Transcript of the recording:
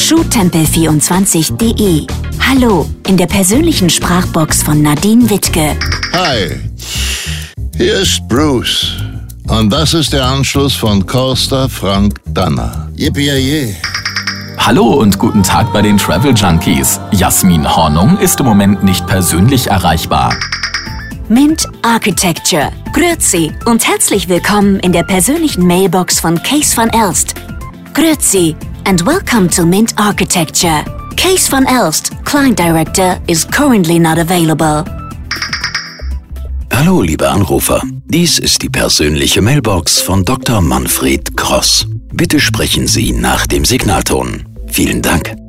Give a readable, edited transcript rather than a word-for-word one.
schuhtempel24.de. Hallo, in der persönlichen Sprachbox von Nadine Wittke. Hi, hier ist Bruce. Und das ist der Anschluss von Costa Frank Danner. Yippie-yay. Hallo und guten Tag bei den Travel Junkies. Jasmin Hornung ist im Moment nicht persönlich erreichbar. Mint Architecture. Grüezi und herzlich willkommen in der persönlichen Mailbox von Kees van Elst. Grüezi and welcome to Mint Architecture. Kees van Elst, Client Director, is currently not available. Hallo, liebe Anrufer. Dies ist die persönliche Mailbox von Dr. Manfred Cross. Bitte sprechen Sie nach dem Signalton. Vielen Dank.